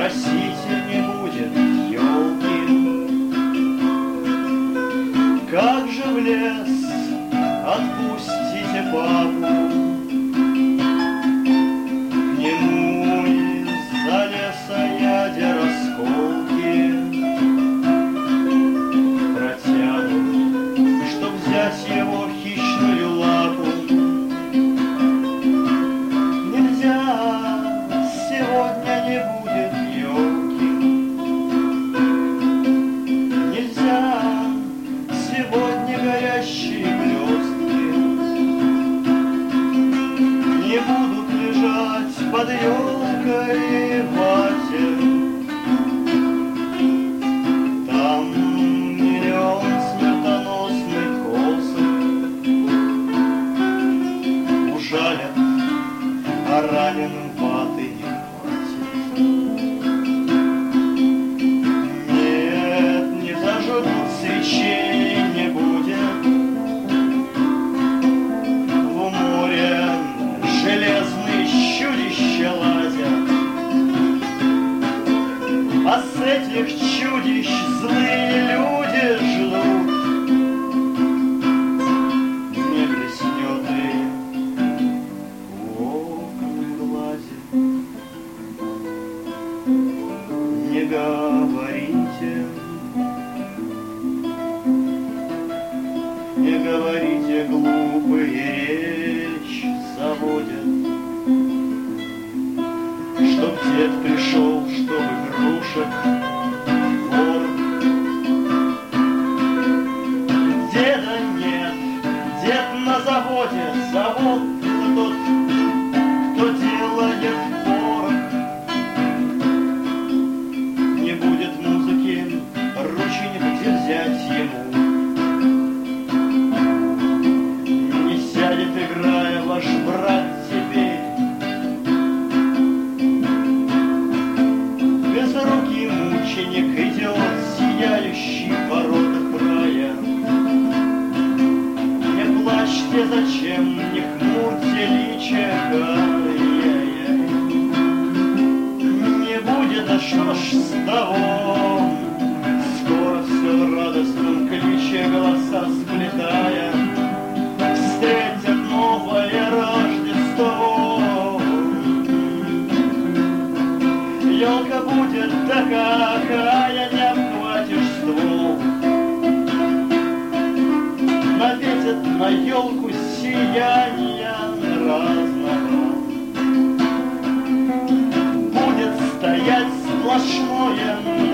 просите, не будет елки. Как же в лес отпустите папу, к нему из-за леса ядер осколки протянут, чтоб взять его хищную лапу. Нельзя, сегодня не будет елки. Нельзя, сегодня горящие блестки не будут лежать под елкой в вате. Там миллион смертоносных косок ужалят, а раненым ваты не хватит. Нет, не зажжут свечей, не будет в море железные чудища лазят, а с этих чудищ злые люди ждут. Не блеснет ли в окном глазе? Не говорите, не говорите, глупые речь заводят, чтоб дед пришел, чтобы игрушек вор. Деда нет, дед на заводе, завод тот, кто делает порох. Не будет музыки, рученик где взять ему. Не сядет, играя, ваш брат теперь. Безрукий мученик идет, сияющий в воротах рая. Не плачьте, зачем, не хмурьте личико. Не будет, а что ж с того? Скоро все в радостном кличе, голоса сплетая, встретят новое Рождество. Елка будет такая, не обхватишь ствол. Наветят на елку сияния разного. Будет стоять сплошное